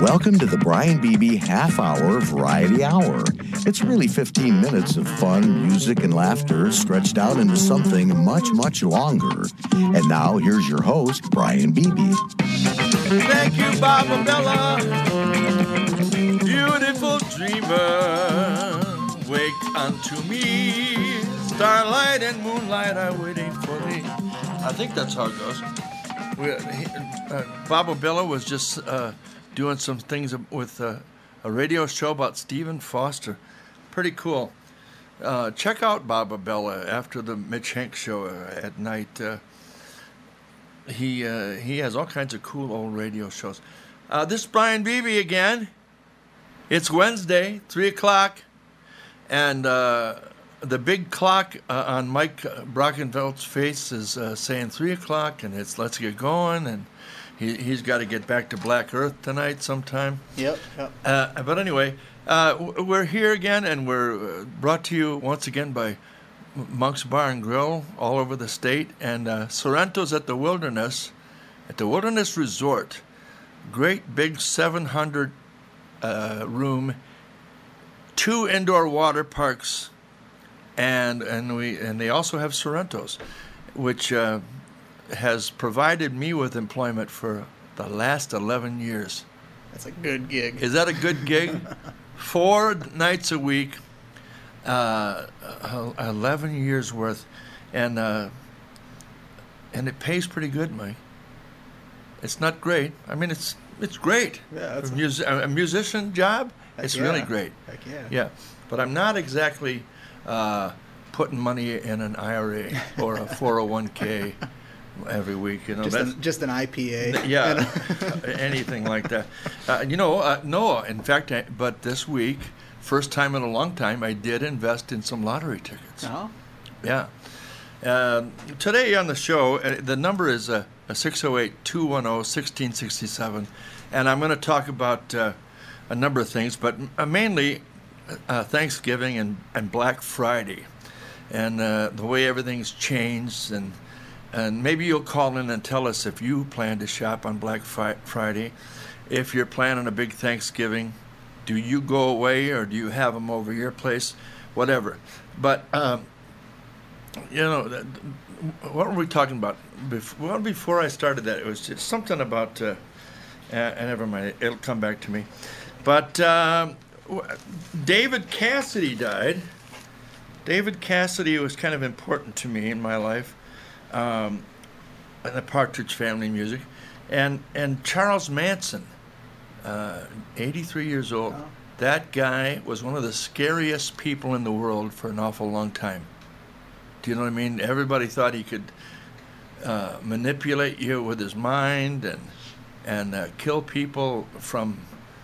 Welcome to the Brian Beebe Half Hour Variety Hour. It's really 15 minutes of fun, music, and laughter stretched out into something much, much longer. And now, here's your host, Brian Beebe. Thank you, Barbara, beautiful dreamer. Wake unto me, starlight and moonlight are waiting for thee. I think that's how it goes. Barbara was just doing some things with a radio show about Stephen Foster. Pretty cool. Check out Barbara after the Mitch Hanks show at night. He has all kinds of cool old radio shows. This is Brian Beebe again. It's Wednesday, 3 o'clock, and the big clock on Mike Brockenfeld's face is saying 3 o'clock, and it's let's get going, and he's got to get back to Black Earth tonight sometime. Yep. But anyway, we're here again, and we're brought to you once again by Monk's Bar and Grill all over the state, and Sorrento's at the Wilderness Resort. Great big 700 room, 2 indoor water parks, and they also have Sorrento's, which has provided me with employment for the last 11 years. That's a good gig. Is that a good gig? 4 nights a week, 11 years worth, and it pays pretty good, Mike. It's not great. I mean, it's great. Yeah, that's a musician job. It's really great. Heck yeah. Yeah, but I'm not exactly putting money in an IRA or a 401k every week. You know, just an IPA. Yeah, anything like that. No. In fact, but this week, first time in a long time, I did invest in some lottery tickets. Oh. Yeah. Today on the show, the number is 608-210-1667, and I'm going to talk about a number of things, but mainly Thanksgiving and Black Friday, and the way everything's changed, and maybe you'll call in and tell us if you plan to shop on Black Friday, if you're planning a big Thanksgiving. Do you go away or do you have them over your place? Whatever. But, what were we talking about? Before I started that, it was just something about, never mind, it'll come back to me. But David Cassidy died. David Cassidy was kind of important to me in my life, in the Partridge Family music. And Charles Manson, 83 years old. Oh. That guy was one of the scariest people in the world for an awful long time. Do you know what I mean? Everybody thought he could manipulate you with his mind and kill people from,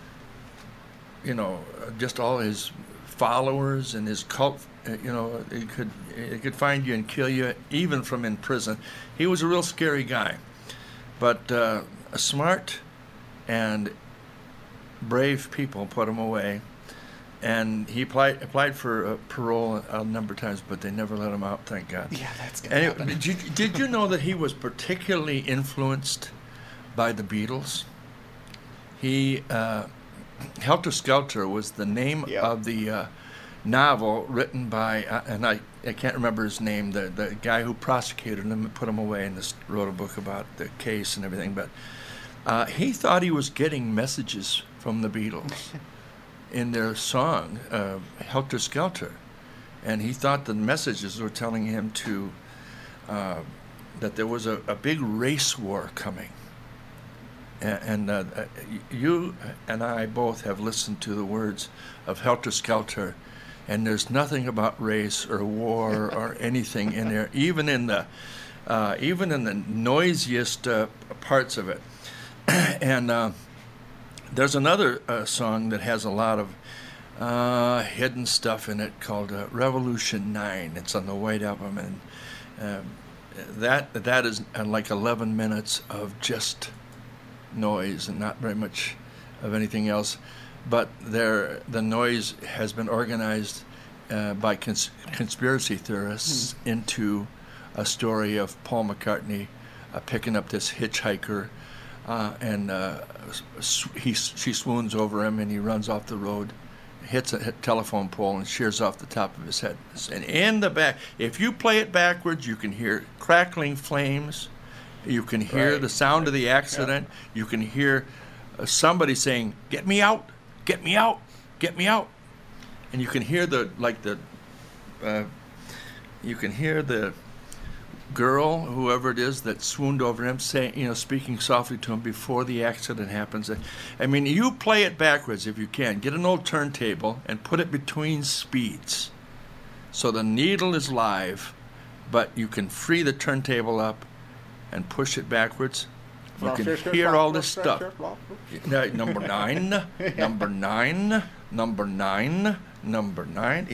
just all his followers and his cult. He could find you and kill you, even from in prison. He was a real scary guy, but smart and brave people put him away, and he applied for parole a number of times, but they never let him out. Thank God. Yeah, that's gonna happen. Did you know that he was particularly influenced by the Beatles? He Helter Skelter was the name of the novel written by, and I can't remember his name, the guy who prosecuted him and put him away and wrote a book about the case and everything, but he thought he was getting messages from the Beatles in their song, Helter Skelter, and he thought the messages were telling him that there was a big race war coming. And you and I both have listened to the words of Helter Skelter, and there's nothing about race or war or anything in there, even in the noisiest parts of it. And there's another song that has a lot of hidden stuff in it called Revolution 9. It's on the White Album, and that is like 11 minutes of just noise and not very much of anything else. But the noise has been organized by conspiracy theorists into a story of Paul McCartney picking up this hitchhiker she swoons over him, and he runs off the road, hits a telephone pole, and shears off the top of his head. And in the back, if you play it backwards, you can hear crackling flames. You can hear the sound of the accident. Yeah. You can hear somebody saying, "Get me out! Get me out! Get me out!" And you can hear the girl, whoever it is that swooned over him, saying, speaking softly to him before the accident happens. I mean, you play it backwards if you can. Get an old turntable and put it between speeds, so the needle is live, but you can free the turntable up and push it backwards. You can hear all this stuff. Number 9, number 9, number 9, number 9.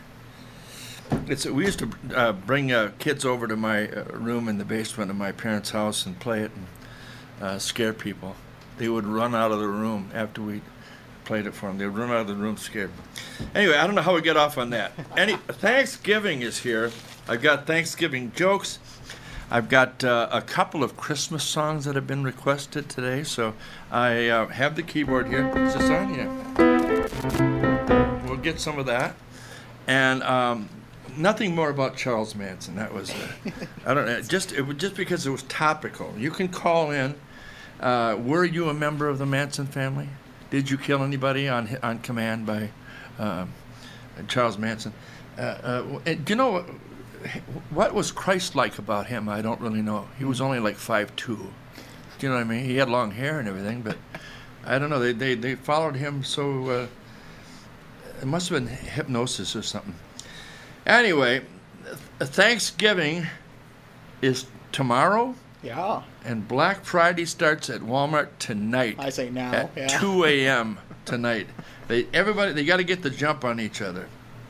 We used to bring kids over to my room in the basement of my parents' house and play it and scare people. They would run out of the room after we played it for them. They would run out of the room scared. Anyway, I don't know how we get off on that. Thanksgiving is here. I've got Thanksgiving jokes. I've got a couple of Christmas songs that have been requested today, so I have the keyboard here. Is this on? Yeah. We'll get some of that. And nothing more about Charles Manson. That was, I don't know, just because it was topical. You can call in. Were you a member of the Manson family? Did you kill anybody on command by Charles Manson? Do you know what was Christ-like about him? I don't really know. He was only like 5'2". Do you know what I mean? He had long hair and everything, but I don't know. They followed him, so it must have been hypnosis or something. Anyway, Thanksgiving is tomorrow. Yeah. And Black Friday starts at Walmart tonight. I say now. At 2 a.m. tonight. They got to get the jump on each other.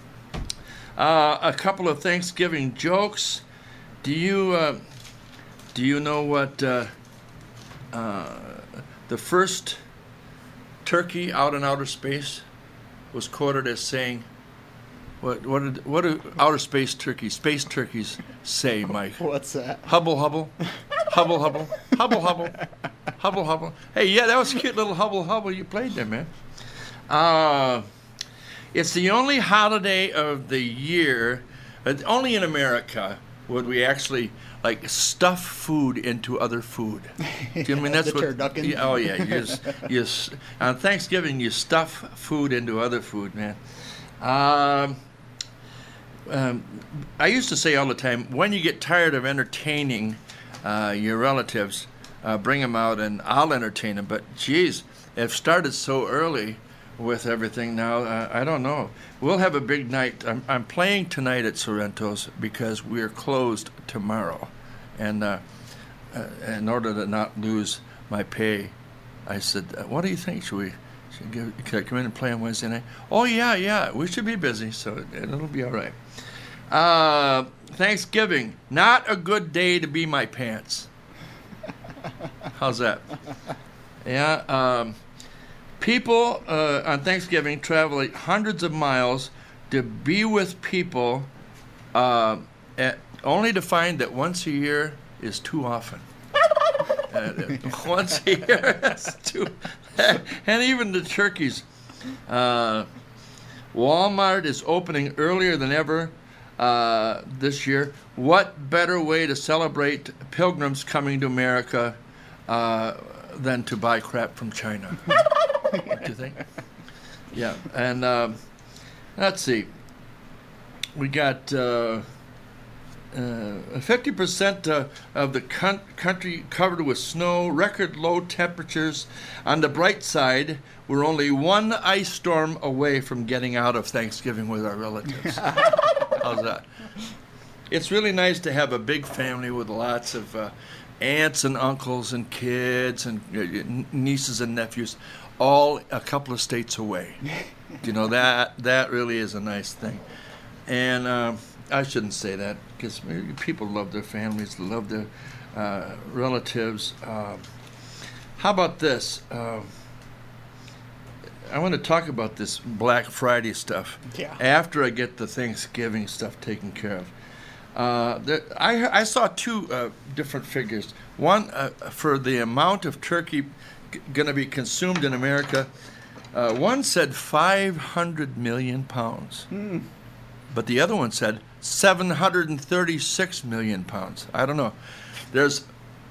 A couple of Thanksgiving jokes. Do you know what the first turkey out in outer space was quoted as saying? What do outer space turkeys say, Mike? What's that? Hubble, hubble, hubble, hubble, hubble, hubble, hubble, hubble. Hey, yeah, that was a cute little hubble, hubble you played there, man. It's the only holiday of the year, only in America would we actually stuff food into other food. Do you mean that's the turducken? Oh yeah, you on Thanksgiving you stuff food into other food, man. I used to say all the time, when you get tired of entertaining your relatives, bring them out and I'll entertain them. But geez, it started so early with everything now. I don't know. We'll have a big night. I'm playing tonight at Sorrento's because we're closed tomorrow, and in order to not lose my pay, I said, "What do you think? Can I come in and play on Wednesday night?" Oh yeah. We should be busy, so it'll be all right. Thanksgiving, not a good day to be my pants. How's that? Yeah. People on Thanksgiving travel hundreds of miles to be with people, only to find that once a year is too often. Once a year is too, and even the turkeys. Walmart is opening earlier than ever this year. What better way to celebrate pilgrims coming to America than to buy crap from China? What do you think? Yeah, and let's see. We got 50% of the country covered with snow, record low temperatures. On the bright side, we're only one ice storm away from getting out of Thanksgiving with our relatives. How's that? It's really nice to have a big family with lots of aunts and uncles and kids and nieces and nephews, all a couple of states away. You know, that really is a nice thing. And I shouldn't say that because people love their families, love their relatives. How about this? I want to talk about this Black Friday stuff after I get the Thanksgiving stuff taken care of. I saw two different figures. One for the amount of turkey going to be consumed in America. One said 500 million pounds, but the other one said 736 million pounds. I don't know. There's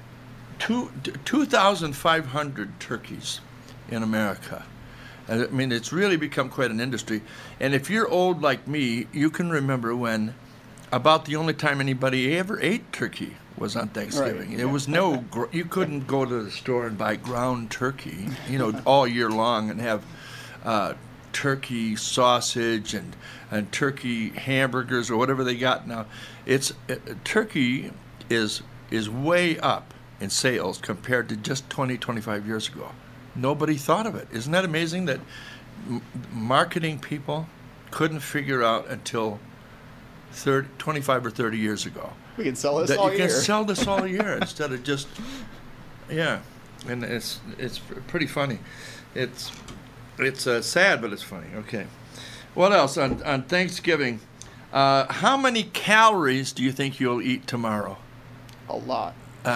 2,500 turkeys in America. I mean, it's really become quite an industry. And if you're old like me, you can remember when about the only time anybody ever ate turkey was on Thanksgiving. Right. There was no, you couldn't go to the store and buy ground turkey, all year long and have turkey sausage and turkey hamburgers or whatever they got now. Turkey is way up in sales compared to just 25 years ago. Nobody thought of it. Isn't that amazing that marketing people couldn't figure out until 25 or 30 years ago? We can sell this all year. You can sell this all year instead of just, yeah. And it's pretty funny. It's sad, but it's funny. Okay. What else on Thanksgiving? How many calories do you think you'll eat tomorrow? A lot.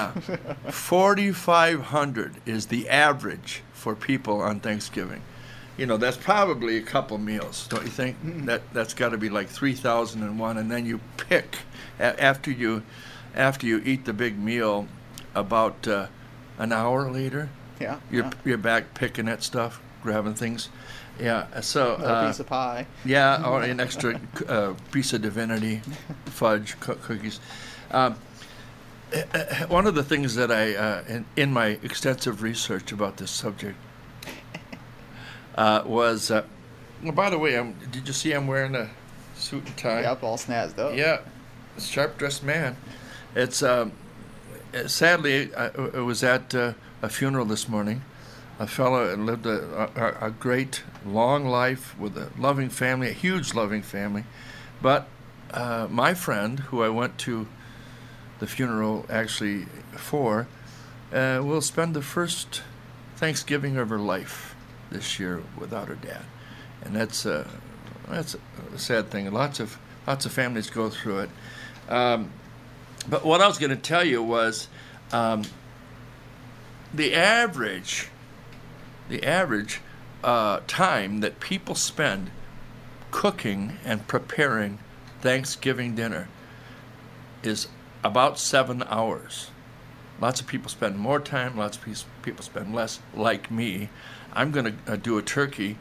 4,500 is the average for people on Thanksgiving. That's probably a couple meals, don't you think? Mm-hmm. That's got to be like 3,001, and then you pick after you eat the big meal. About an hour later, you're back picking at stuff, grabbing things. Yeah, so a piece of pie. Yeah, or an extra piece of divinity, fudge, cookies. One of the things that I, in my extensive research about this subject, was, by the way, did you see I'm wearing a suit and tie? Yep, all snazzed up. Yeah, sharp-dressed man. It's sadly, I was at a funeral this morning. A fellow lived a great, long life with a loving family, a huge loving family. But my friend, who I went to the funeral actually for, will spend the first Thanksgiving of her life this year without her dad, and that's a sad thing. Lots of families go through it. But what I was going to tell you was the average time that people spend cooking and preparing Thanksgiving dinner is about 7 hours. Lots of people spend more time, lots of people spend less, like me. I'm going to do a turkey,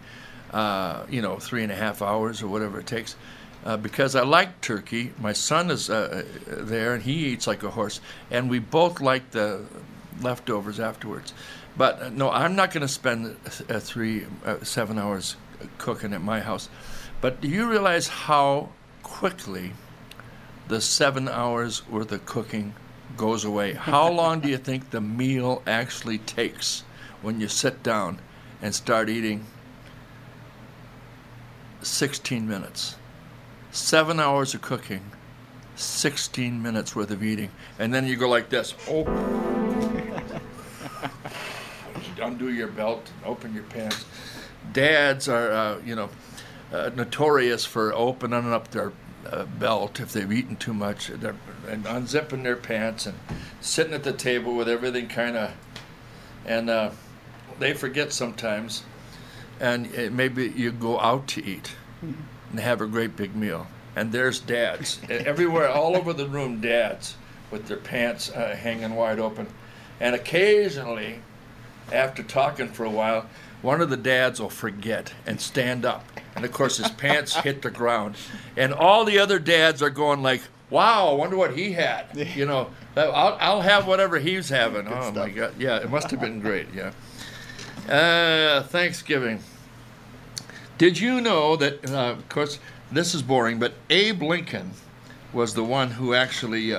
3.5 hours or whatever it takes, because I like turkey. My son is there, and he eats like a horse, and we both like the leftovers afterwards. But no, I'm not going to spend 7 hours cooking at my house. But do you realize how quickly the 7 hours worth of cooking goes away? How long do you think the meal actually takes when you sit down and start eating? 16 minutes. 7 hours of cooking, 16 minutes worth of eating. And then you go like this. Oh. Undo your belt, open your pants. Dads are, notorious for opening up their belt if they've eaten too much, and unzipping their pants and sitting at the table with everything kind of, and they forget sometimes, and maybe you go out to eat and have a great big meal, and there's dads everywhere, all over the room, dads with their pants hanging wide open, and occasionally, after talking for a while, one of the dads will forget and stand up. And, of course, his pants hit the ground. And all the other dads are going like, wow, I wonder what he had. I'll have whatever he's having. Good stuff. My God. Yeah, it must have been great, yeah. Thanksgiving. Did you know that, of course, this is boring, but Abe Lincoln was the one who actually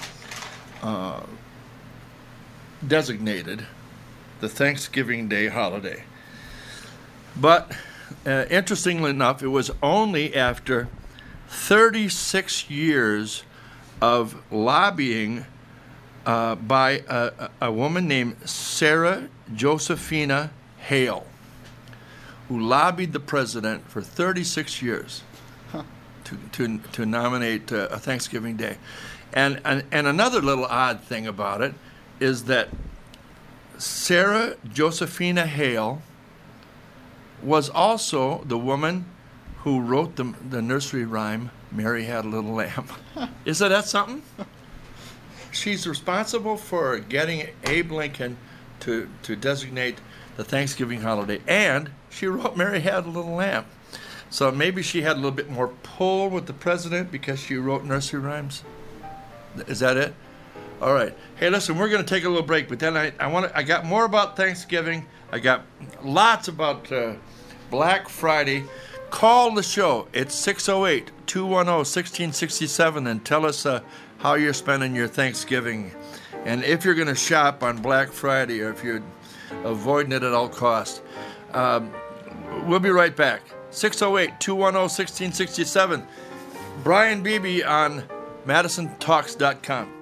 designated the Thanksgiving Day holiday. But interestingly enough, it was only after 36 years of lobbying by a woman named Sarah Josephina Hale, who lobbied the president for 36 years to nominate a Thanksgiving Day. And another little odd thing about it is that Sarah Josephina Hale was also the woman who wrote the nursery rhyme, Mary Had a Little Lamb. Isn't that something? She's responsible for getting Abe Lincoln to designate the Thanksgiving holiday, and she wrote Mary Had a Little Lamb. So maybe she had a little bit more pull with the president because she wrote nursery rhymes. Is that it? All right. Hey, listen, we're going to take a little break, but then I got more about Thanksgiving. I got lots about Black Friday. Call the show. It's 608-210-1667 and tell us how you're spending your Thanksgiving, and if you're going to shop on Black Friday or if you're avoiding it at all costs. We'll be right back. 608-210-1667. Brian Beebe on MadisonTalks.com.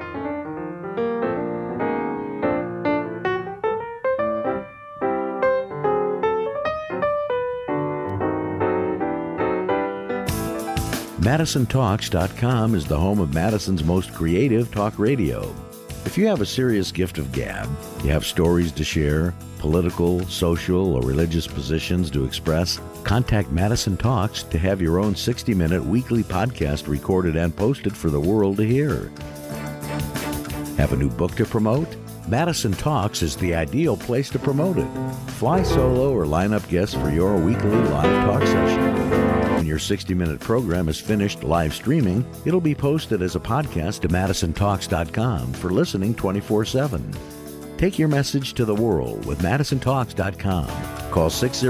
MadisonTalks.com is the home of Madison's most creative talk radio. If you have a serious gift of gab, you have stories to share, political, social, or religious positions to express, contact Madison Talks to have your own 60-minute weekly podcast recorded and posted for the world to hear. Have a new book to promote? Madison Talks is the ideal place to promote it. Fly solo or line up guests for your weekly live talk session. When your 60-minute program is finished live streaming, it'll be posted as a podcast to MadisonTalks.com for listening 24/7. Take your message to the world with MadisonTalks.com. Call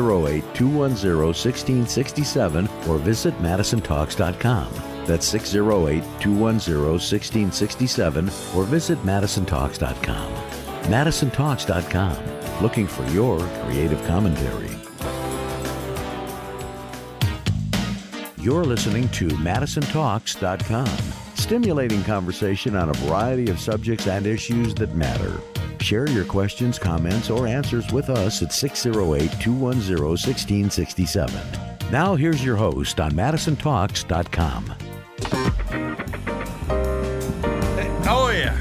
608-210-1667 or visit MadisonTalks.com. That's 608-210-1667 or visit MadisonTalks.com. MadisonTalks.com. Looking for your creative commentary. You're listening to MadisonTalks.com, stimulating conversation on a variety of subjects and issues that matter. Share your questions, comments, or answers with us at 608-210-1667. Now here's your host on MadisonTalks.com. Oh, yeah.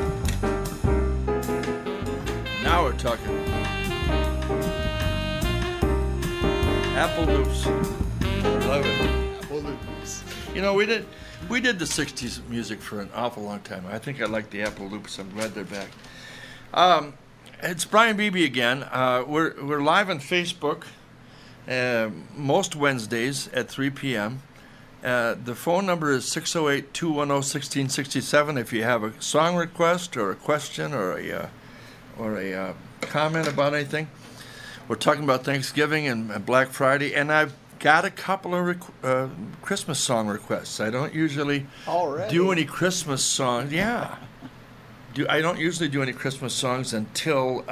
Now we're talking. Apple Loops. Love it. Apple Loops. You know, we did the 60s music for an awful long time. I think I like the Apple Loops. I'm glad they're back. It's Brian Beebe again. We're live on Facebook most Wednesdays at 3 p.m. The phone number is 608-210-1667 if you have a song request or a question or a comment about anything. We're talking about Thanksgiving and Black Friday, and I've got a couple of Christmas song requests. I don't usually do any Christmas songs. Yeah. I don't usually do any Christmas songs until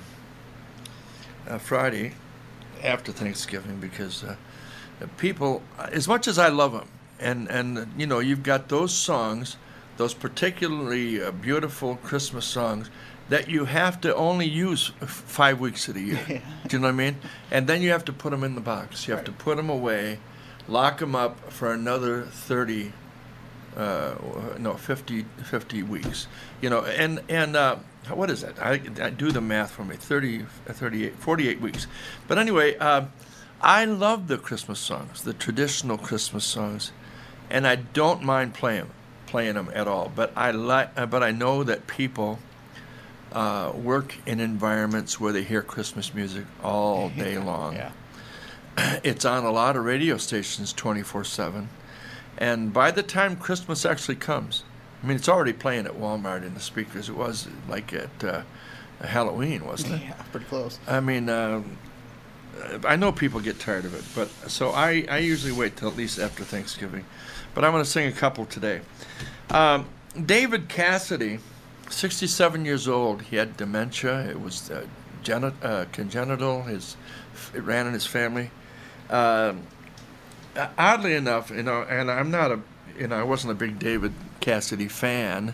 Friday after Thanksgiving because people, as much as I love them, and you know, you've got those songs, those particularly beautiful Christmas songs that you have to only use 5 weeks of the year. Yeah. Do you know what I mean? And then you have to put them in the box. You have to put them away, lock them up for another 50 weeks. You know, and what is that? I do the math for me, 48 weeks. But anyway, I love the Christmas songs, the traditional Christmas songs, and I don't mind playing them at all. But I know that people work in environments where they hear Christmas music all day long. Yeah. It's on a lot of radio stations 24/7. And by the time Christmas actually comes, I mean, it's already playing at Walmart in the speakers. It was like at Halloween, wasn't it? Yeah, pretty close. I mean, I know people get tired of it, but so I usually wait till at least after Thanksgiving. But I'm going to sing a couple today. David Cassidy, 67 years old. He had dementia. It was congenital. It ran in his family. Oddly enough, you know, and I wasn't a big David Cassidy fan.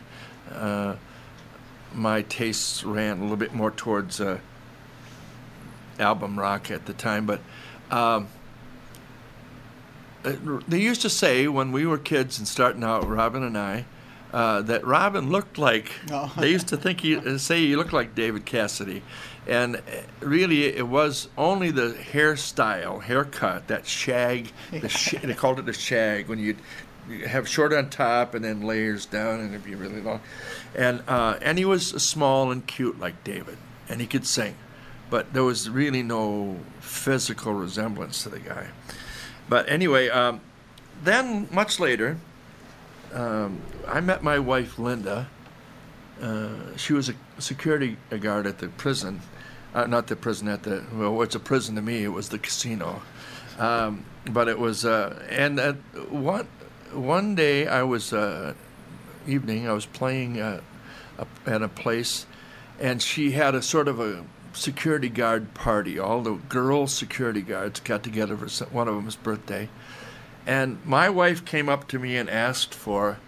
My tastes ran a little bit more towards album rock at the time, but they used to say when we were kids and starting out, Robin and I, that Robin looked like. No. They used to say he looked like David Cassidy, and really it was only the haircut, that shag. They called it the shag when you have short on top and then layers down, and it'd be really long. And he was small and cute like David, and he could sing, but there was really no physical resemblance to the guy. But anyway, then much later, I met my wife Linda. She was a security guard at the prison, not the prison well, it's a prison to me. It was the casino, but it was. And one day I was evening. I was playing at a place, and she had a sort of a security guard party. All the girl security guards got together for one of them's birthday, and my wife came up to me and asked for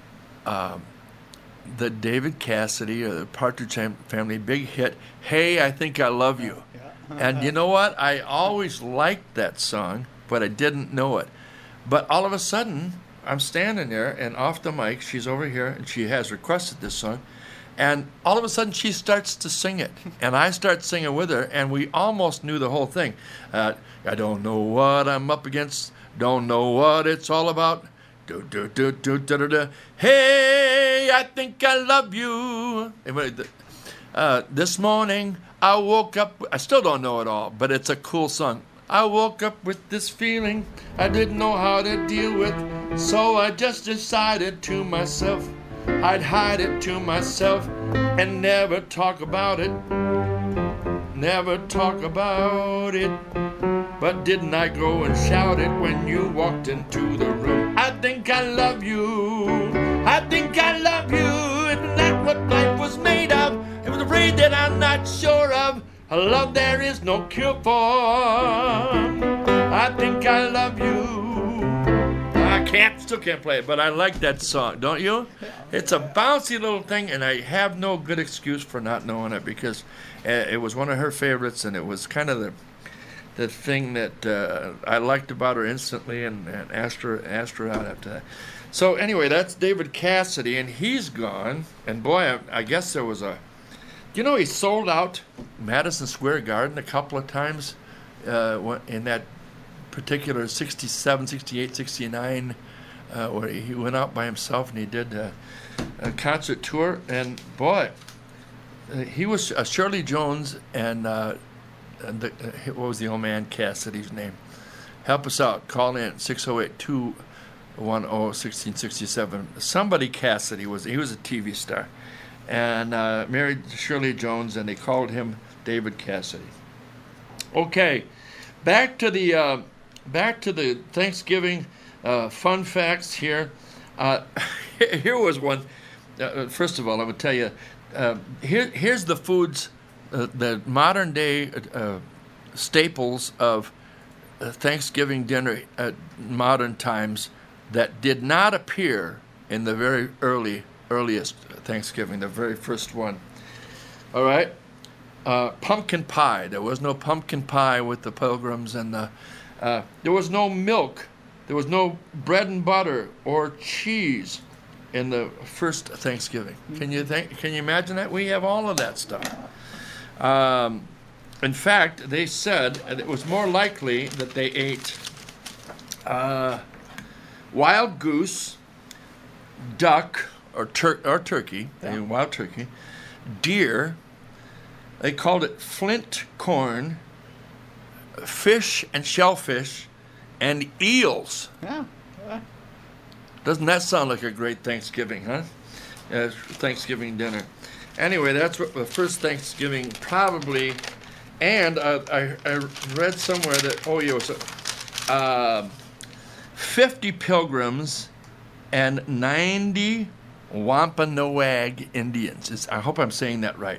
the David Cassidy, the Partridge Family big hit, "Hey, I Think I Love You." And you know what? I always liked that song, but I didn't know it. But all of a sudden, I'm standing there, and off the mic, she's over here, and she has requested this song. And all of a sudden, she starts to sing it. And I start singing with her, and we almost knew the whole thing. I don't know what I'm up against, don't know what it's all about. Do, do, do, do, do, do, do. Hey, I think I love you. This morning, I woke up, I still don't know it all, but it's a cool song. I woke up with this feeling I didn't know how to deal with, so I just decided to myself I'd hide it to myself and never talk about it. Never talk about it. But didn't I go and shout it when you walked into the room? I think I love you. I think I love you. Isn't that what life was made of? It was a raid that I'm not sure of. A love there is no cure for. I think I love you. Still can't play it, but I like that song, don't you? It's a bouncy little thing, and I have no good excuse for not knowing it, because it was one of her favorites, and it was kind of the thing that I liked about her instantly, and asked her out after that. So anyway, that's David Cassidy, and he's gone. And boy, I guess there was he sold out Madison Square Garden a couple of times in that particular 67, 68, 69, where he went out by himself and he did a concert tour. And boy, he was Shirley Jones and what was the old man Cassidy's name? Help us out. Call in 608-210-1667. Somebody Cassidy he was a TV star, and married Shirley Jones, and they called him David Cassidy. Okay, back to the Thanksgiving fun facts here. Here was one. First of all, I would tell you, here's the foods, the modern day staples of Thanksgiving dinner at modern times that did not appear in the very earliest Thanksgiving, the very first one. All right? Pumpkin pie. There was no pumpkin pie with the Pilgrims, and there was no milk. There was no bread and butter or cheese in the first Thanksgiving. Can you imagine that? We have all of that stuff. In fact, they said it was more likely that they ate wild goose, duck, or turkey, wild turkey, deer. They called it flint corn, fish and shellfish, and eels. Yeah. Doesn't that sound like a great Thanksgiving, huh? Thanksgiving dinner. Anyway, that's what the first Thanksgiving probably. And I read somewhere that it was 50 Pilgrims and 90 Wampanoag Indians. I hope I'm saying that right.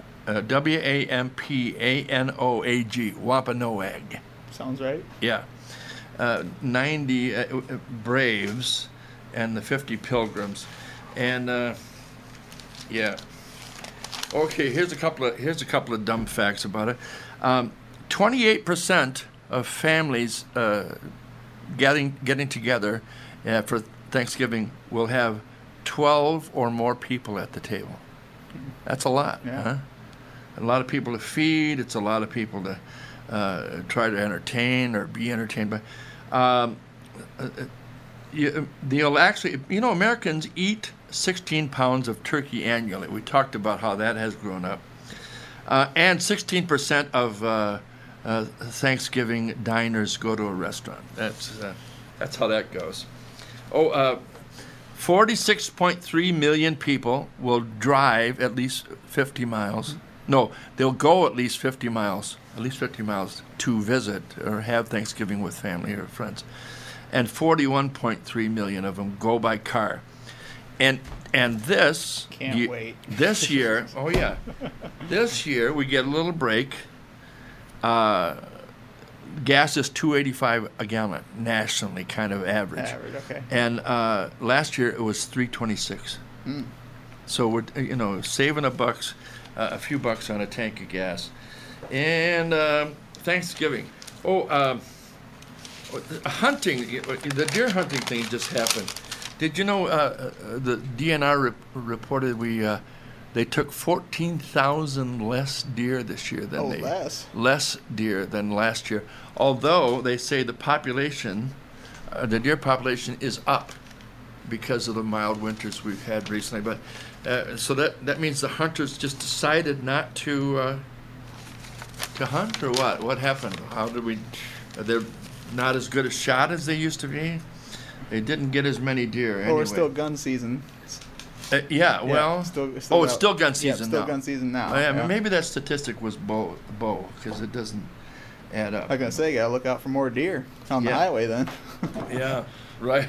Wampanoag. Wampanoag. Sounds right. Yeah. 90 Braves and the 50 Pilgrims. And yeah. Okay, here's a couple of dumb facts about it. 28% of families getting together for Thanksgiving will have 12 or more people at the table. That's a lot. Yeah. Huh? A lot of people to feed. It's a lot of people to try to entertain or be entertained by. Americans eat 16 pounds of turkey annually. We talked about how that has grown up. And 16% of Thanksgiving diners go to a restaurant. That's how that goes. 46.3 million people will drive at least 50 miles. No, they'll go at least 50 miles to visit or have Thanksgiving with family or friends. And 41.3 million of them go by car. And this Can't wait. This year, oh yeah, this year we get a little break. Gas is $2.85 a gallon nationally, kind of average. Average, okay. And last year it was $3.26. So we're saving a few bucks on a tank of gas. And Thanksgiving. Hunting, the deer hunting thing just happened. Did you know the DNR reported they took 14,000 less deer this year than less deer than last year. Although they say the deer population is up because of the mild winters we've had recently. But so that means the hunters just decided not to hunt, or what? What happened? They're not as good a shot as they used to be. They didn't get as many deer. Anyway. Well, we're still gun season. It's still gun season now. Gun season now. Yeah. Maybe that statistic was bow, because it doesn't add up. I was going to say, you got to look out for more deer on the highway then. Yeah, right.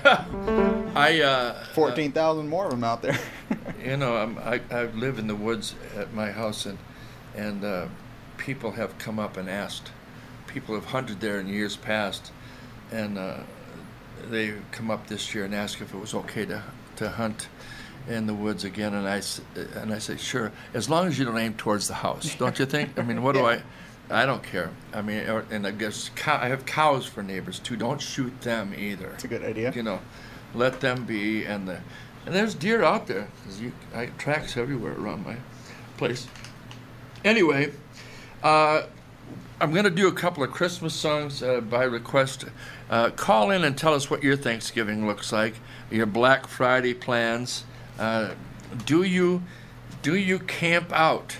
14,000 more of them out there. I live in the woods at my house, and people have come up and asked. People have hunted there in years past, and they come up this year and ask if it was okay to hunt in the woods again, and I say sure, as long as you don't aim towards the house, don't you think? I mean, what do I don't care. I mean, and I guess I have cows for neighbors too. Don't shoot them either. It's a good idea. Let them be, and there's deer out there. Tracks everywhere around my place. Anyway, I'm going to do a couple of Christmas songs by request. Call in and tell us what your Thanksgiving looks like, your Black Friday plans. Do you camp out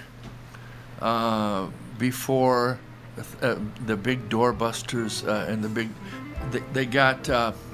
before the big doorbusters and the big? They got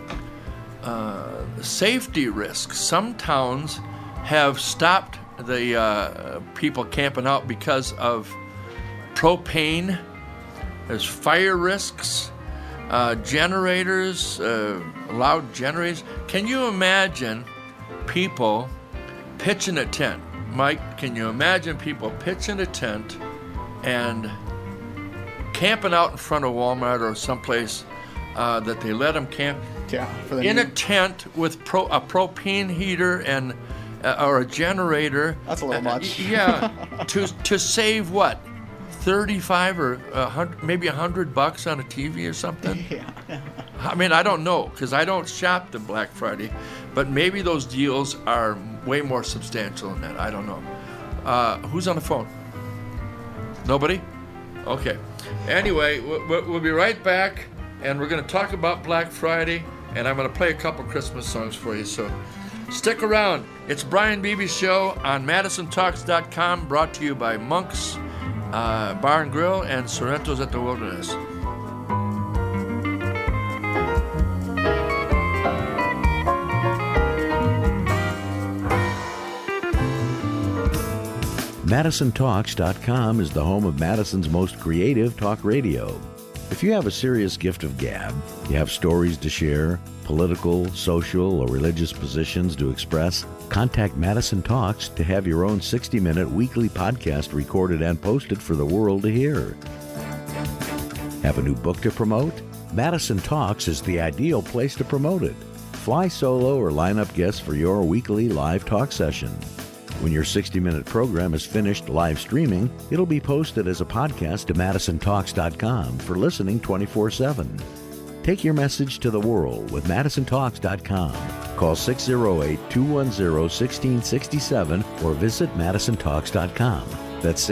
safety risks. Some towns have stopped the people camping out because of propane. There's fire risks, generators, loud generators. Can you imagine people pitching a tent? Mike, can you imagine people pitching a tent and camping out in front of Walmart or someplace that they let them camp? Yeah, a tent with a propane heater and or a generator. That's a little much. to save what? 35 or 100, maybe $100 on a TV or something. Yeah. I mean, I don't know because I don't shop the Black Friday, but maybe those deals are way more substantial than that. I don't know. Who's on the phone? Nobody? Okay. Anyway, we'll be right back, and we're going to talk about Black Friday, and I'm going to play a couple Christmas songs for you. So stick around. It's Brian Beebe Show on MadisonTalks.com, brought to you by Monk's Bar and Grill and Sorrento's at the Wilderness. MadisonTalks.com is the home of Madison's most creative talk radio. If you have a serious gift of gab, you have stories to share, political, social, or religious positions to express, contact Madison Talks to have your own 60-minute weekly podcast recorded and posted for the world to hear. Have a new book to promote? Madison Talks is the ideal place to promote it. Fly solo or line up guests for your weekly live talk session. When your 60-minute program is finished live streaming, it'll be posted as a podcast to MadisonTalks.com for listening 24/7. Take your message to the world with MadisonTalks.com. Call 608-210-1667 or visit MadisonTalks.com. That's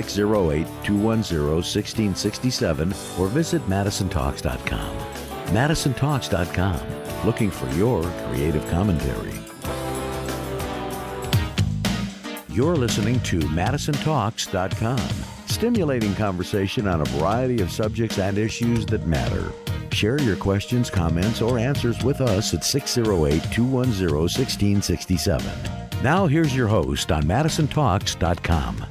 608-210-1667 or visit MadisonTalks.com. MadisonTalks.com. Looking for your creative commentary. You're listening to MadisonTalks.com. Stimulating conversation on a variety of subjects and issues that matter. Share your questions, comments, or answers with us at 608-210-1667. Now here's your host on MadisonTalks.com.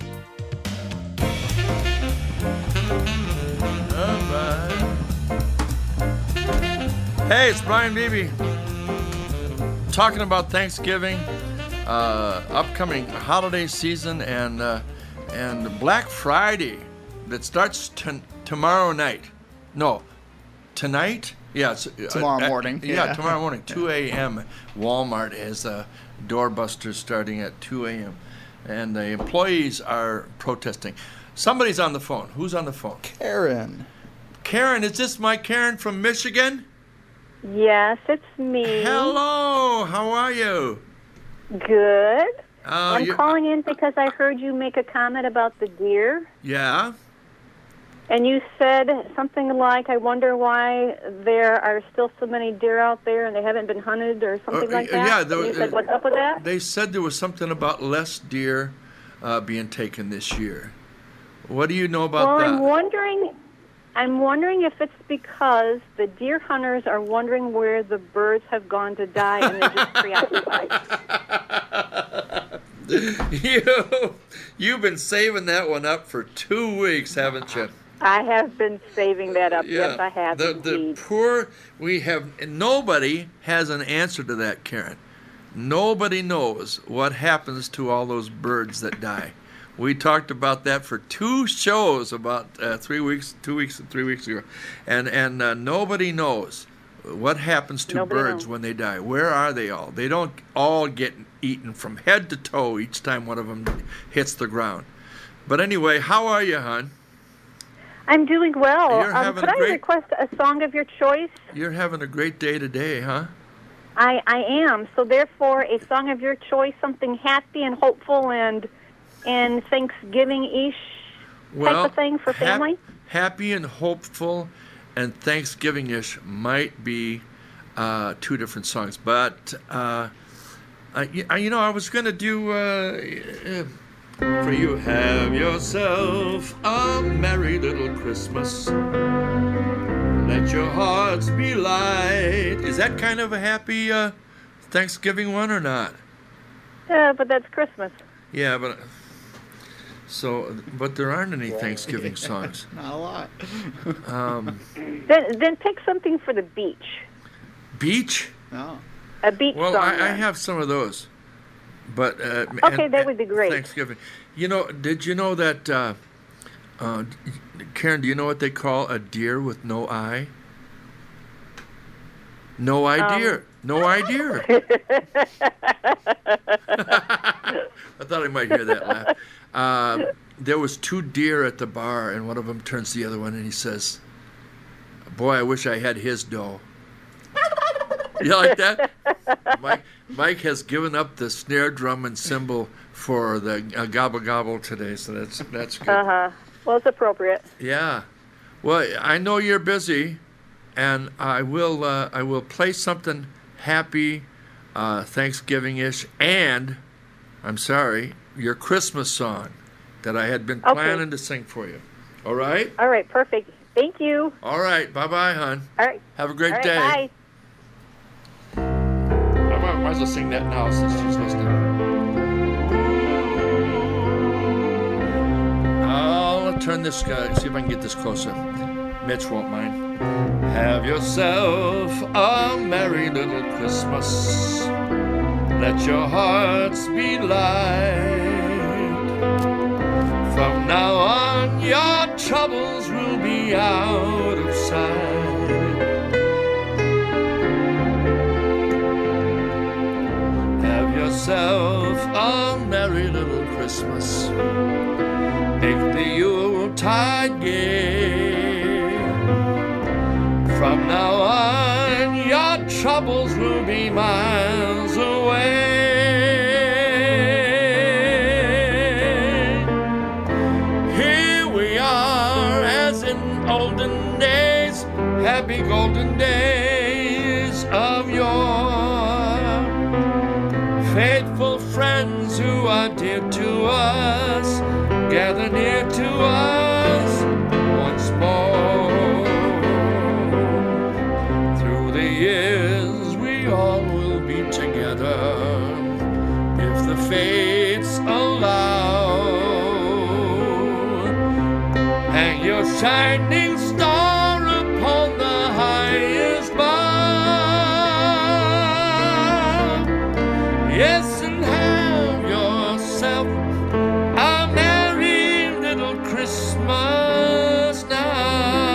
Hey, it's Brian Beebe talking about Thanksgiving, upcoming holiday season, and Black Friday that starts tomorrow night. No, tonight? Yeah, it's, tomorrow morning. Yeah, tomorrow morning, 2 a.m. Walmart has doorbusters starting at 2 a.m. And the employees are protesting. Somebody's on the phone. Who's on the phone? Karen. Karen, is this my Karen from Michigan? Yes, it's me. Hello, how are you? Good. I'm calling in because I heard you make a comment about the deer. Yeah. And you said something like, I wonder why there are still so many deer out there and they haven't been hunted or something like that. Yeah. You said, what's up with that? They said there was something about less deer being taken this year. What do you know about that? I'm wondering if it's because the deer hunters are wondering where the birds have gone to die and they're just preoccupied. You've been saving that one up for 2 weeks, haven't you? I have been saving that up. Yeah. Yes, I have. Nobody has an answer to that, Karen. Nobody knows what happens to all those birds that die. We talked about that for 2 shows about 3 weeks ago, and nobody knows what happens to birds when they die. Where are they all? They don't all get eaten from head to toe each time one of them hits the ground. But anyway, how are you, hon? I'm doing well. Could I request a song of your choice? You're having a great day today, huh? I am. So therefore, a song of your choice, something happy and hopeful and Thanksgiving-ish type of thing for family? Happy and hopeful and Thanksgiving-ish might be 2 different songs. But, I was going to do, for you, have yourself a merry little Christmas. Let your hearts be light. Is that kind of a happy Thanksgiving one or not? Yeah, but that's Christmas. Yeah, but there aren't any Thanksgiving songs. Not a lot. Then pick something for the beach. Beach? No. A beach song. Well, I have some of those, but that would be great. Thanksgiving. Did you know that, Karen? Do you know what they call a deer with no eye? No idea. No idea. I thought I might hear that laugh. There was 2 deer at the bar, and one of them turns to the other one and he says, "Boy, I wish I had his dough." You like that? Mike has given up the snare drum and cymbal for the gobble gobble today, so that's good. Uh-huh. Well, it's appropriate. Yeah. Well, I know you're busy, and I will play something happy, Thanksgiving-ish, and I'm sorry, your Christmas song that I had been planning to sing for you. All right? All right, perfect. Thank you. All right, bye-bye, hon. All right. Have a great All right, day. Bye. I might as well sing that now since she's listening. I'll turn this guy, see if I can get this closer. Mitch won't mind. Have yourself a merry little Christmas. Let your hearts be light. From now on, your troubles will be out of sight. Have yourself a merry little Christmas. Make the Yuletide gay. From now on, troubles will be miles away. Here we are as in olden days, happy golden days of yore. Faithful friends who are dear to us, gather near to us once more. Through the years we all will be together, if the fates allow. Hang your shining star upon the highest bough. Yes, and have yourself a merry little Christmas now.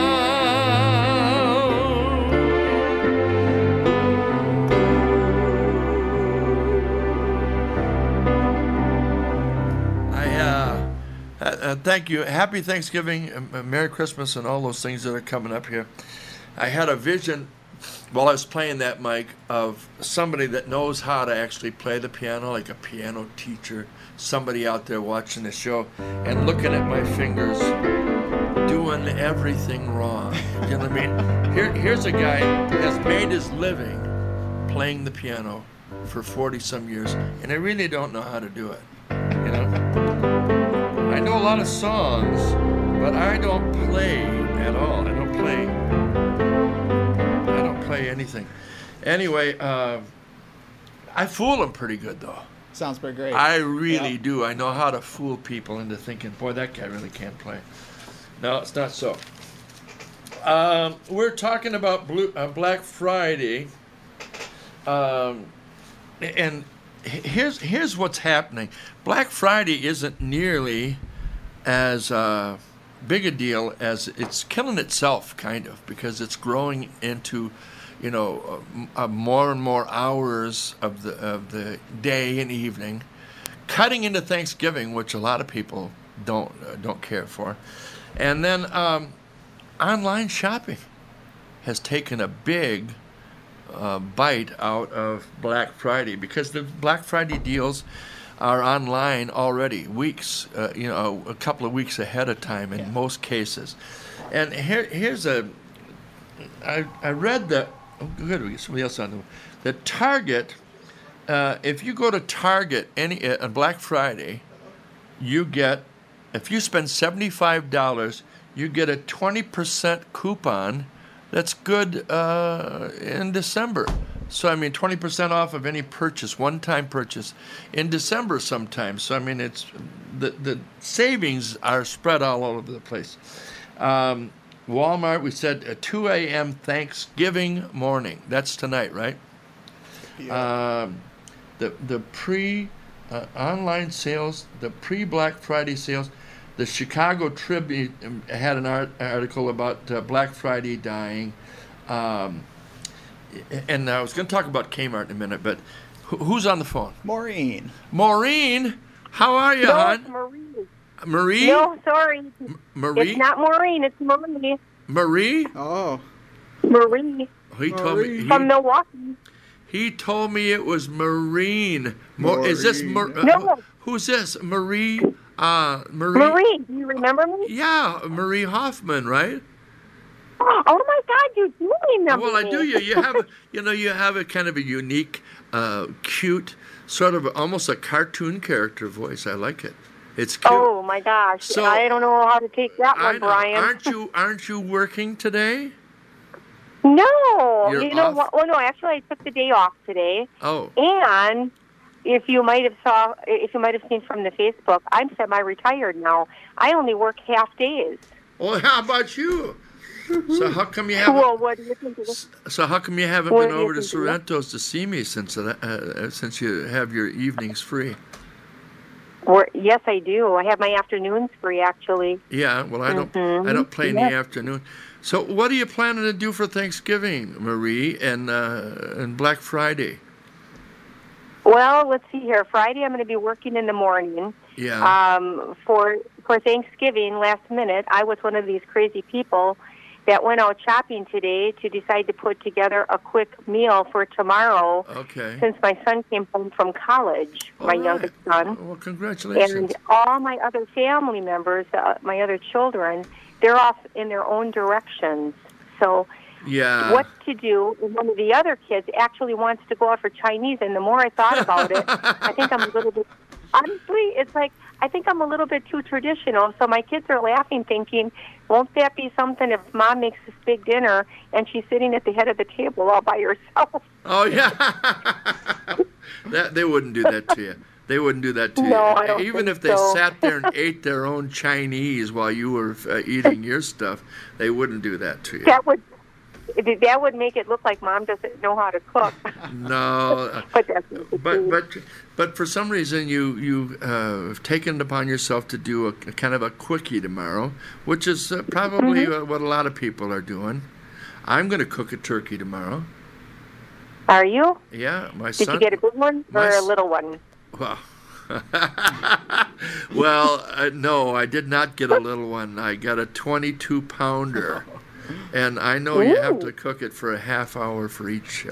Thank you. Happy Thanksgiving, Merry Christmas, and all those things that are coming up here. I had a vision while I was playing that, Mike, of somebody that knows how to actually play the piano, like a piano teacher, somebody out there watching the show and looking at my fingers, doing everything wrong. You know what I mean? Here's a guy who has made his living playing the piano for 40-some years, and I really don't know how to do it, you know? I know a lot of songs, but I don't play at all. I don't play anything. Anyway, I fool them pretty good, though. Sounds pretty great. I really do. I know how to fool people into thinking, boy, that guy really can't play. No, it's not so. We're talking about Black Friday, and here's what's happening. Black Friday isn't nearly as big a deal as it's killing itself, kind of, because it's growing into, you know, more and more hours of the day and evening, cutting into Thanksgiving, which a lot of people don't care for, and then online shopping has taken a big bite out of Black Friday, because the Black Friday deals are online already, weeks, a couple of weeks ahead of time in most cases. And here's I read that. Oh, good, we get somebody else on the Target. If you go to Target on Black Friday, you get, if you spend $75, you get a 20% coupon. That's good in December. So, I mean, 20% off of any purchase, one-time purchase, in December sometimes. So, I mean, it's the savings are spread all over the place. Walmart, we said 2 a.m. Thanksgiving morning. That's tonight, right? Yeah. The online sales, the pre-Black Friday sales. The Chicago Tribune had an article about Black Friday dying. And I was going to talk about Kmart in a minute, but who's on the phone? Maureen. Maureen, how are you, No, hon? it's Marie. Marie? No, sorry. Marie? It's not Maureen, it's Marie. Marie? Oh. Marie. He told me. From Milwaukee. He told me it was Maureen. Is this No. who's this? Marie? Marie. Marie, do you remember me? Yeah, Marie Hoffman, right? Oh my God, you do remember Well, I me. do. You have you have a kind of a unique, cute, sort of almost a cartoon character voice. I like it. It's cute. Oh my gosh, So- I don't know how to take that I one, know. Brian. Aren't you working today? No, You're you know off? what? Oh no, actually, I took the day off today. Oh. And if you might have seen from the Facebook, I'm semi-retired now. I only work half days. Well, how about you? So how come you haven't? Well, what do you think of this? So how come you haven't What been do you over to think of that? Sorrento's to see me since you have your evenings free? Yes, I do. I have my afternoons free, actually. Yeah. Well, I don't play in the afternoon. So what are you planning to do for Thanksgiving, Marie, and Black Friday? Well, let's see here. Friday, I'm going to be working in the morning. Yeah. For Thanksgiving, last minute, I was one of these crazy people, that went out shopping today to decide to put together a quick meal for tomorrow. Okay. Since my son came home from college, my youngest son. Well, congratulations. And all my other family members, my other children, they're off in their own directions. So what to do? One of the other kids actually wants to go out for Chinese, and the more I thought about it, I think I'm a little bit, honestly, it's like, I think I'm a little bit too traditional. So my kids are laughing, thinking, won't that be something if Mom makes this big dinner and she's sitting at the head of the table all by herself? Oh, yeah. They wouldn't do that to you. They wouldn't do that to No, you. I don't Even think if they so. sat there and ate their own Chinese while you were eating your stuff, they wouldn't do that to you. That would make it look like Mom doesn't know how to cook. No, But that's not the truth. but for some reason you have taken it upon yourself to do a kind of a quickie tomorrow, which is probably what a lot of people are doing. I'm going to cook a turkey tomorrow. Are you? Yeah, my Did son. you get a big one or a little one? Well, no, I did not get a little one. I got a 22-pounder. And I know you have to cook it for a half hour for each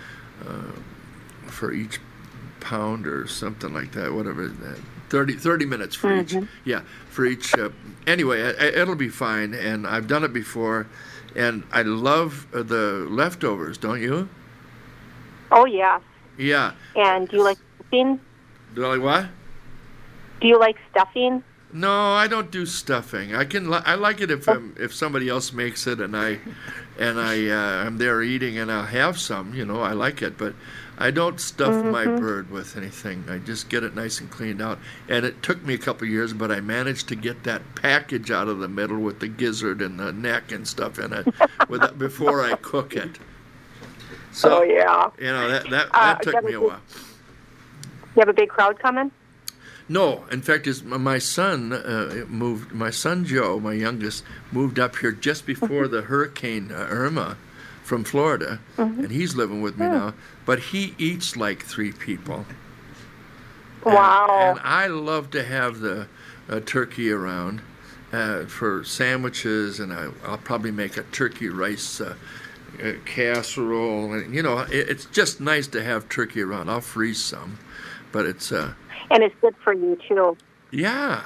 pound or something like that, whatever. 30 minutes for each. Yeah, for each. Anyway, it'll be fine, and I've done it before, and I love the leftovers, don't you? Oh, yeah. Yeah. And do you like stuffing? Do I what? Do you like stuffing? No, I don't do stuffing. I like it if somebody else makes it and I'm there eating and I'll have some. I like it, but I don't stuff my bird with anything. I just get it nice and cleaned out. And it took me a couple of years, but I managed to get that package out of the middle with the gizzard and the neck and stuff in it before I cook it. So, yeah. That took me a while. You have a big crowd coming? No, in fact, my son moved. My son Joe, my youngest, moved up here just before the Hurricane Irma from Florida, and he's living with me now. But he eats like 3 people. Wow! And I love to have the turkey around for sandwiches, and I'll probably make a turkey rice casserole. And it's just nice to have turkey around. I'll freeze some, but it's. And it's good for you, too. Yeah.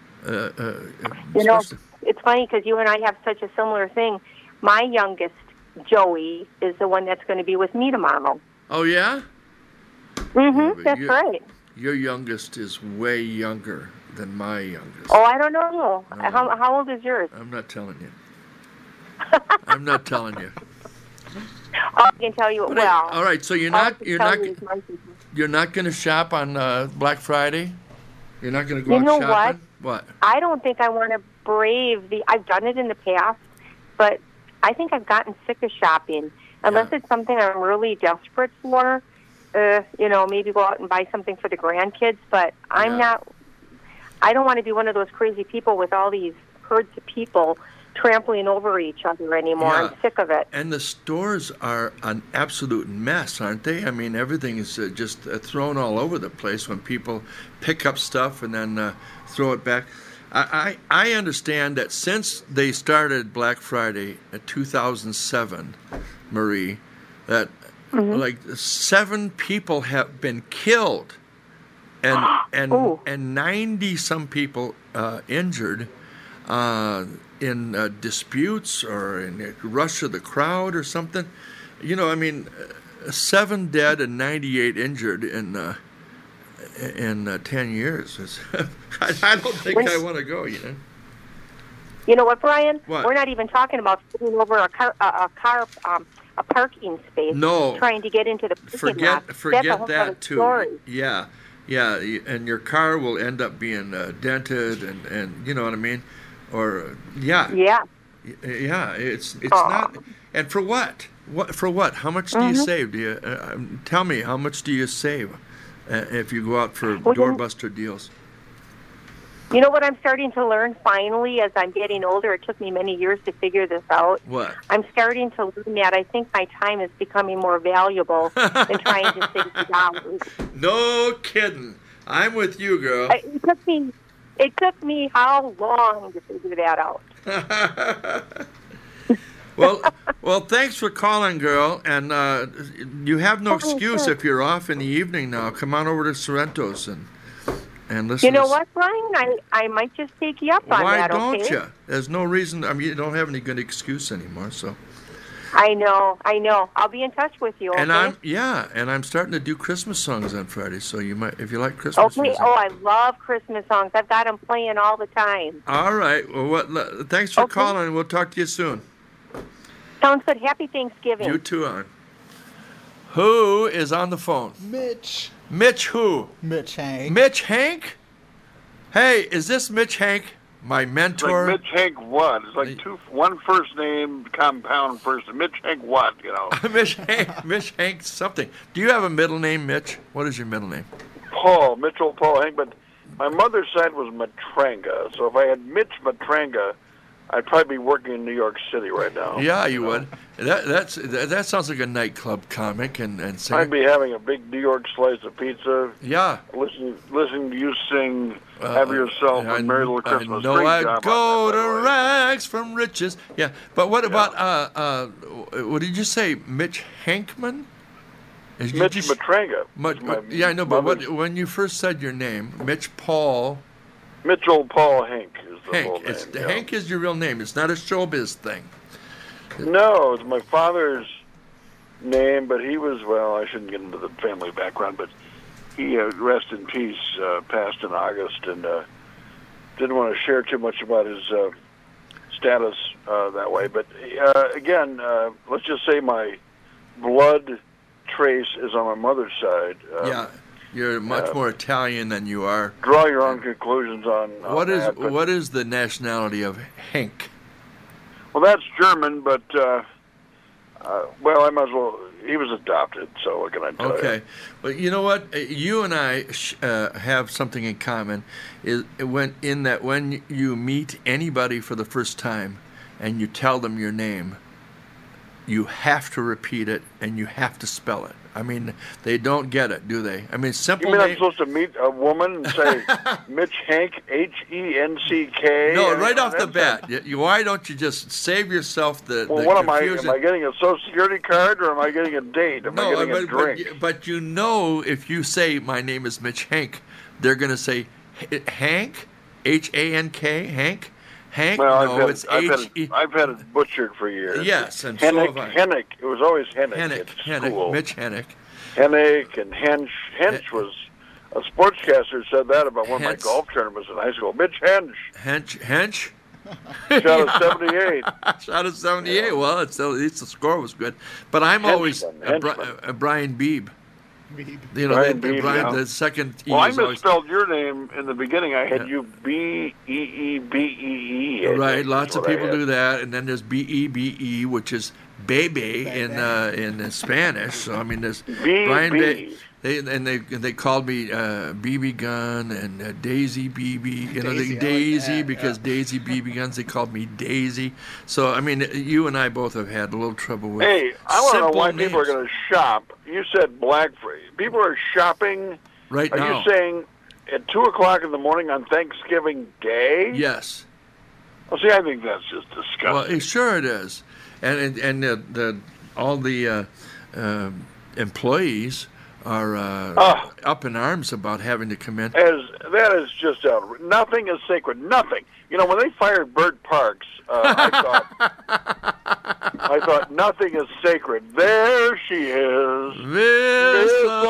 It's funny because you and I have such a similar thing. My youngest, Joey, is the one that's going to be with me tomorrow. Oh, yeah? That's right. Your youngest is way younger than my youngest. Oh, I don't know. How old is yours? I'm not telling you. I'm not telling you. I can tell you well. All right, so you're not going to shop on Black Friday? You're not going to go out shopping? What? I don't think I want to brave I've done it in the past, but I think I've gotten sick of shopping. Unless it's something I'm really desperate for, maybe go out and buy something for the grandkids, but I don't want to be one of those crazy people with all these herds of people trampling over each other anymore. Yeah. I'm sick of it. And the stores are an absolute mess, aren't they? I mean, everything is just thrown all over the place when people pick up stuff and then throw it back. I understand that since they started Black Friday in 2007, Marie, that like 7 people have been killed and 90 some people injured in disputes or in a rush of the crowd or something. 7 dead and 98 injured in 10 years. I don't think I want to go. You know what, Brian? What? We're not even talking about sitting over a parking space. No. Trying to get into the parking lot. Forget That's a whole that other too. story. Yeah, and your car will end up being dented, and you know what I mean, or yeah. It's not. And for what? For what? How much do you save? Do you tell me how much do you save if you go out for doorbuster deals? You know what I'm starting to learn finally as I'm getting older? It took me many years to figure this out. What? I'm starting to learn that I think my time is becoming more valuable than trying to save dollars. No kidding. I'm with you, girl. It took me how long to figure that out? Well, thanks for calling, girl. And you have no excuse if you're off in the evening now. Come on over to Sorrento's and listen. You know what, Brian? I might just take you up on that. Why don't okay? you? There's no reason. I mean, you don't have any good excuse anymore. So. I know. I'll be in touch with you. Okay? And I'm starting to do Christmas songs on Friday. So you might, if you like Christmas music. Oh, I love Christmas songs. I've got them playing all the time. All right. Well, thanks for calling. We'll talk to you soon. Sounds good. Happy Thanksgiving. You too, on. Who is on the phone? Mitch. Mitch who? Mitch Hank. Mitch Hank? Hey, is this Mitch Hank? My mentor. It's like Mitch Hank what? It's like one first name compound first. Mitch Hank what? You know. Mitch Hank something. Do you have a middle name, Mitch? What is your middle name? Paul Mitchell Paul Hank. But my mother's side was Matranga. So if I had Mitch Matranga, I'd probably be working in New York City right now. Yeah, you would. That sounds like a nightclub comic and singer. I'd be having a big New York slice of pizza. Yeah. Listening to you sing "Have Yourself a Merry Little Christmas." I know I'd go to rags from riches. Yeah, but what about what did you say, Mitch Hankman? Mitch Matranga. Yeah, I know, but when you first said your name, Mitch Paul. Mitchell Paul Hank is the Hank. whole name. Hank is your real name. It's not a showbiz thing. No, it's my father's name, but he was, well, I shouldn't get into the family background, but he, rest in peace, passed in August, and didn't want to share too much about his status that way. But again, let's just say my blood trace is on my mother's side. Yeah. You're much more Italian than you are. Draw your own conclusions on what that, what is the nationality of Hank? Well, that's German, but well, I might as well. He was adopted, so what can I tell you? Okay, but you know what? You and I have something in common. Is when you meet anybody for the first time, and you tell them your name, you have to repeat it and you have to spell it. I mean, they don't get it, do they? I mean, simple. You mean I'm supposed to meet a woman and say Mitch Hank, Henck? No, right off the bat. Why don't you just save yourself the what confusion? Am I getting a Social Security card or am I getting a date? Am I getting a drink? But you know, if you say my name is Mitch Hank, they're going to say Hank, H-A-N-K, Hank. Hank? Well, no, it's H-E. I've had it butchered for years. Yes, and Hennick, so have I. Hennick. It was always Hennick. Hennick, Mitch Hennick. Hennick and Hench. Hench was a sportscaster said that about one of my golf tournaments in high school. Mitch Hench. Hench? Shot of 78. Shot of 78. Yeah. Well, at least the score was good. But I'm always Brian Beebe. You know, Brian Beebe, the second E. Well, I misspelled your name in the beginning. I had you B-E-E-B-E-E. Right, lots of people do that. And then there's B-E-B-E, which is Bebe in Spanish. So, I mean, there's Brian Bebe. They called me BB Gun and Daisy BB, you know, Daisy because Daisy BB Guns. They called me Daisy. So I mean, you and I both have had a little trouble with. Hey, I want to know why names. people are going to shop. You said Black Friday. People are shopping right now. Are you saying at 2:00 in the morning on Thanksgiving Day? Yes. Well, see, I think that's just disgusting. Well, sure it is, and all the employees are up in arms about having to come in. That is just outrageous. Nothing is sacred. Nothing. You know, when they fired Bert Parks, I thought nothing is sacred. There she is, Miss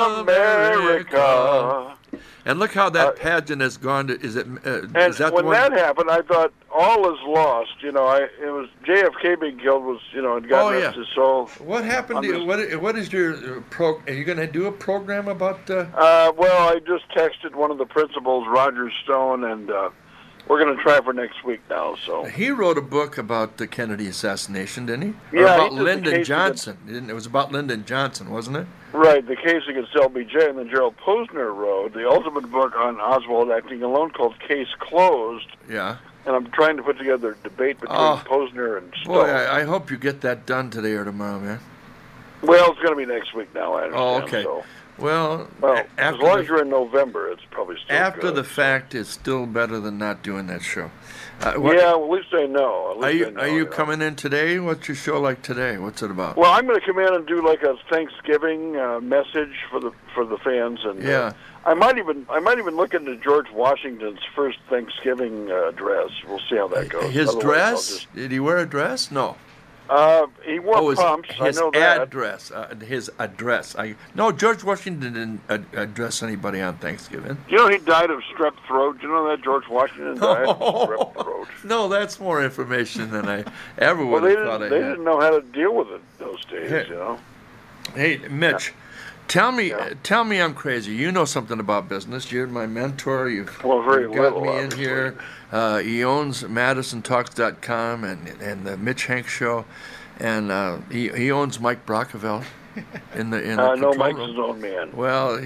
America. And look how that pageant has gone to. Is when that happened, I thought all is lost. You know, it was JFK being killed was, you know, and God rest his soul. What happened to you? What is your Are you going to do a program about? Well, I just texted one of the principals, Roger Stone, and we're going to try for next week now. So he wrote a book about the Kennedy assassination, didn't he? Yeah, about Lyndon Johnson. It was about Lyndon Johnson, wasn't it? Right, the case against LBJ, and then Gerald Posner wrote the ultimate book on Oswald acting alone called Case Closed. Yeah. And I'm trying to put together a debate between Posner and Stone. Boy, I hope you get that done today or tomorrow, man. Well, it's going to be next week now, I understand. Oh, okay. So. Well, as long as you're in November, it's probably still after good. the fact, it's still better than not doing that show. Yeah, well, at least I know. Are you coming in today? What's your show like today? What's it about? Well, I'm going to come in and do like a Thanksgiving message for the fans, and yeah. I might even look into George Washington's first Thanksgiving address. We'll see how that goes. His dress? Did he wear a dress? No. He wore pumps. I know that. His address. No, George Washington didn't address anybody on Thanksgiving. You know, he died of strep throat. You know that George Washington died of strep throat. No, that's more information than I ever would have thought I had. They didn't know how to deal with it those days, you know. Hey, Mitch. Yeah. Tell me I'm crazy. You know something about business. You're my mentor. You've got me in here. He owns MadisonTalks.com and the Mitch Hank Show, and he owns Mike Brockoville in the no, Mike's his own man. Well,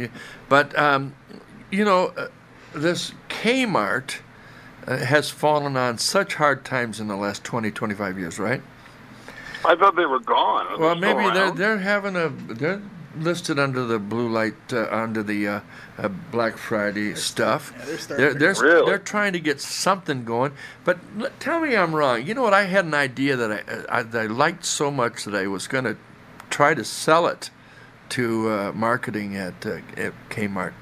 this Kmart has fallen on such hard times in the last 20, 25 years, right? I thought they were gone. Well, maybe they're listed under the blue light, under the Black Friday stuff. Yeah, they're trying to get something going. But tell me I'm wrong. You know what? I had an idea that I liked so much that I was going to try to sell it to marketing at Kmart.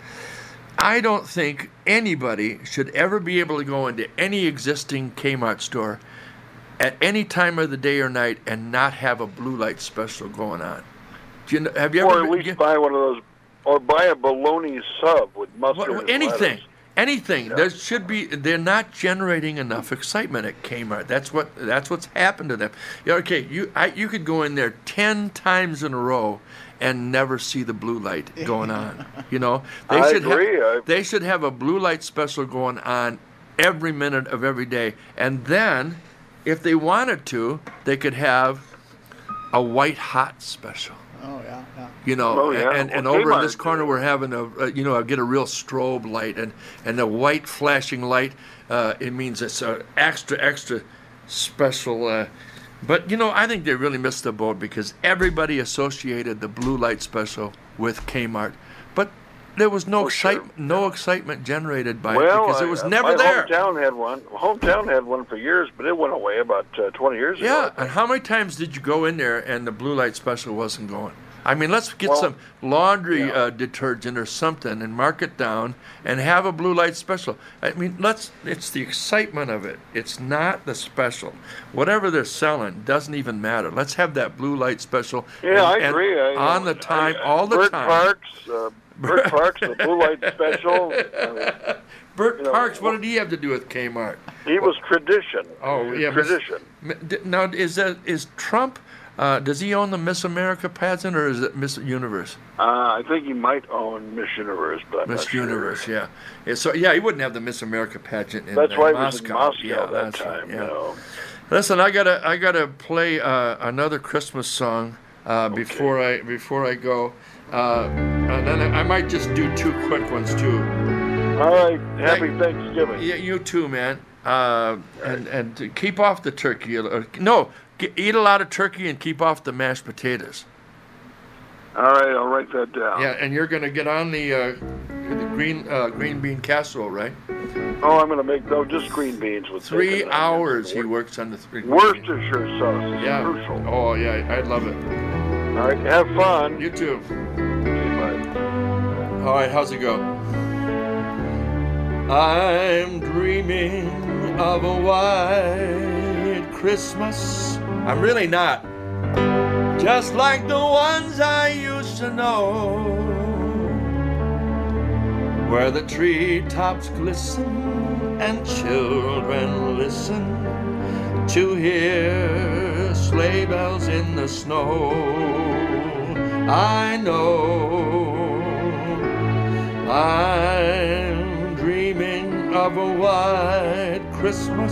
I don't think anybody should ever be able to go into any existing Kmart store at any time of the day or night and not have a blue light special going on. Have you ever? Or at least buy one of those, or buy a bologna sub with mustard. Well, anything. Yeah. There should be. They're not generating enough excitement at Kmart. That's what's happened to them. Yeah, okay, you could go in there 10 times in a row and never see the blue light going on. You know, I agree. They should have a blue light special going on every minute of every day, and then, if they wanted to, they could have a white hot special. Oh yeah. You know, and over in this corner we're having get a real strobe light and a white flashing light. It means it's extra special. But I think they really missed the boat because everybody associated the blue light special with Kmart, but there was no excitement generated by it because it was never there. Hometown had one for years, but it went away about 20 years ago. Yeah, and how many times did you go in there and the blue light special wasn't going? I mean, let's get some laundry detergent or something and mark it down and have a blue light special. I mean, it's the excitement of it. It's not the special. Whatever they're selling doesn't even matter. Let's have that blue light special. Yeah, I agree. All the time. Bert Parks, the blue light special. Bert Parks, what did he have to do with Kmart? He was tradition. Oh, yeah. Tradition. Now, is Trump, does he own the Miss America pageant or is it Miss Universe? I think he might own Miss Universe, but I'm Miss Universe, yeah. So, he wouldn't have the Miss America pageant in That's why Moscow. He was in Moscow that time, Listen, I gotta play another Christmas song before I go. And then I might just do 2 quick ones too. All right, happy Thanksgiving. Yeah, you too, man. And keep off the turkey. Eat a lot of turkey and keep off the mashed potatoes. All right, I'll write that down. Yeah, and you're gonna get on the green bean casserole, right? Oh, I'm gonna make just green beans with 3 hours. He works on the 3. Worcestershire sauce is crucial. Oh yeah, I love it. All right, have fun. You too. Okay, bye. All right, how's it go? I'm dreaming of a white Christmas. I'm really not. Just like the ones I used to know, where the treetops glisten and children listen to hear sleigh bells in the snow. I know I'm dreaming of a white Christmas,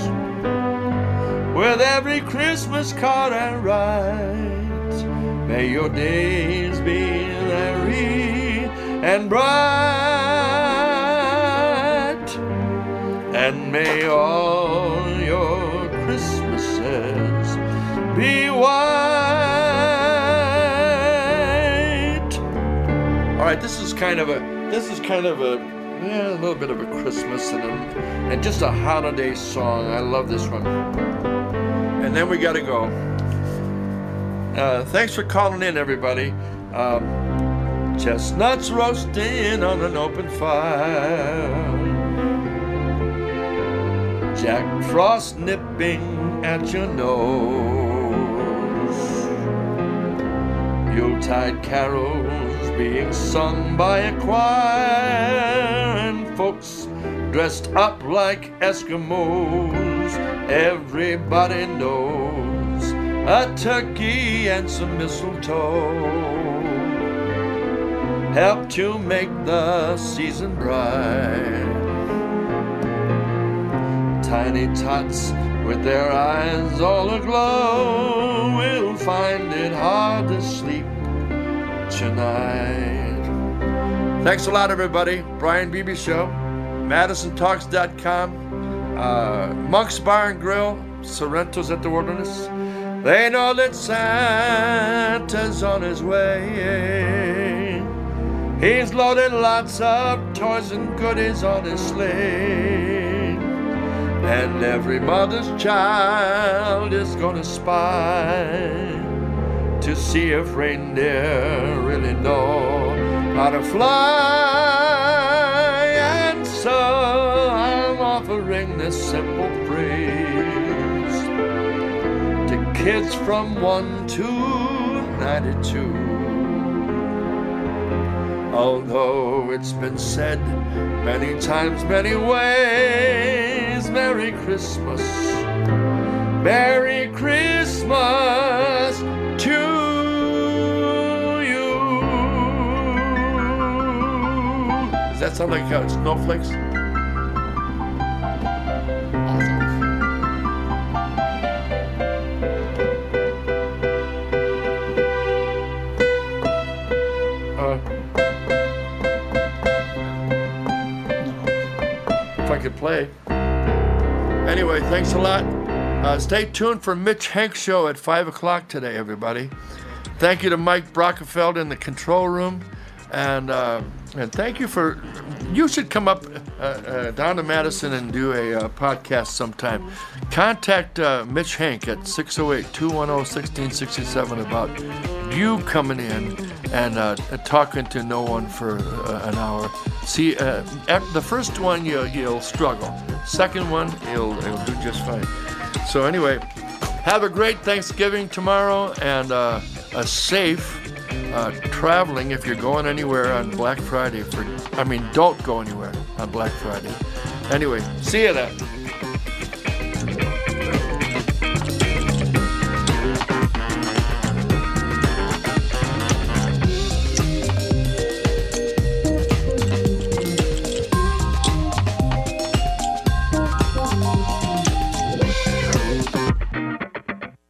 with every Christmas card I write. May your days be merry and bright, and may all your Christmases be white. right, this is kind of a little bit of a Christmas and just a holiday song. I love this one. And then we got to go. Thanks for calling in, everybody. Chestnuts roasting on an open fire. Jack Frost nipping at your nose. Yuletide carols being sung by a choir, and folks dressed up like Eskimos. Everybody knows a turkey and some mistletoe help to make the season bright. Tiny tots with their eyes all aglow will find it hard to sleep tonight. Thanks a lot, everybody. Brian Beebe Show, MadisonTalks.com, Monk's Bar and Grill, Sorrento's at the Wilderness. They know that Santa's on his way. He's loaded lots of toys and goodies on his sleigh. And every mother's child is gonna spy to see if reindeer really know how to fly. And so I'm offering this simple praise to kids from 1 to 92. Although it's been said many times, many ways, Merry Christmas, Merry Christmas to you. Does that sound like snowflakes? Could play. Anyway, thanks a lot. Stay tuned for Mitch Hank Show at 5 o'clock today, everybody. Thank you to Mike Brockefeld in the control room. And thank you for... You should come up down to Madison and do a podcast sometime. Contact Mitch Hank at 608-210-1667 about you coming in and talking to no one for an hour. See, the first one you'll struggle. Second one, you'll do just fine. So anyway, have a great Thanksgiving tomorrow and a safe traveling if you're going anywhere on Black Friday. Don't go anywhere on Black Friday. Anyway, see you then.